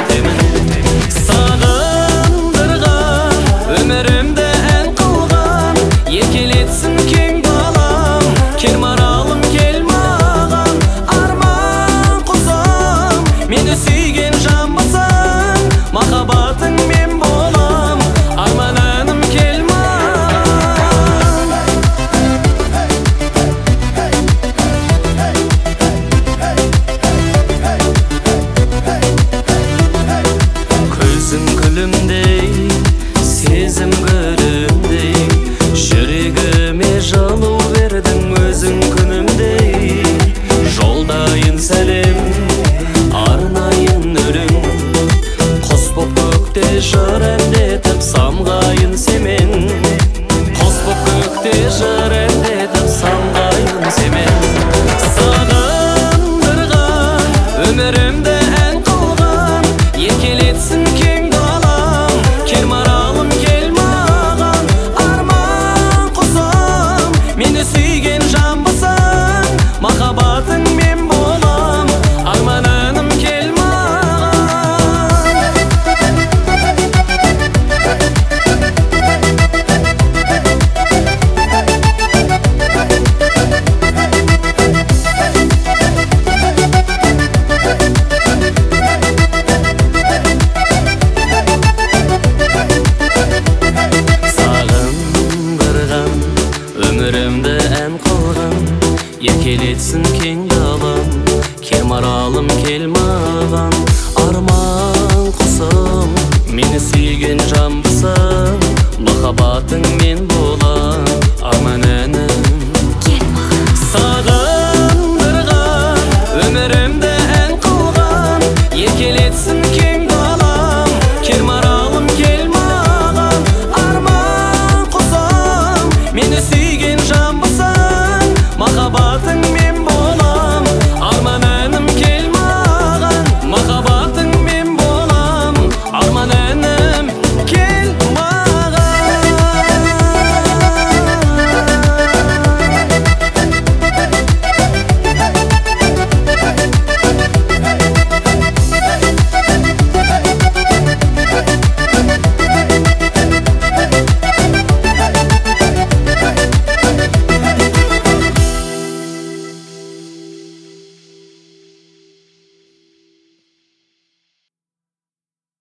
кетемін. Сағындырған өмірімді ән қылған, еркелетсін кең далам, кел маралым кел маған. Арман құсым, мені сүйген жанбысың, махаббатың мен болам, арманым кел маған. Көзің күлімдей, сезім гүлімдей, жүрегіме жылу бердің өзің күнімдей. Жолдайын сәлем, арнайын өлең, құс боп көкте жыр әнде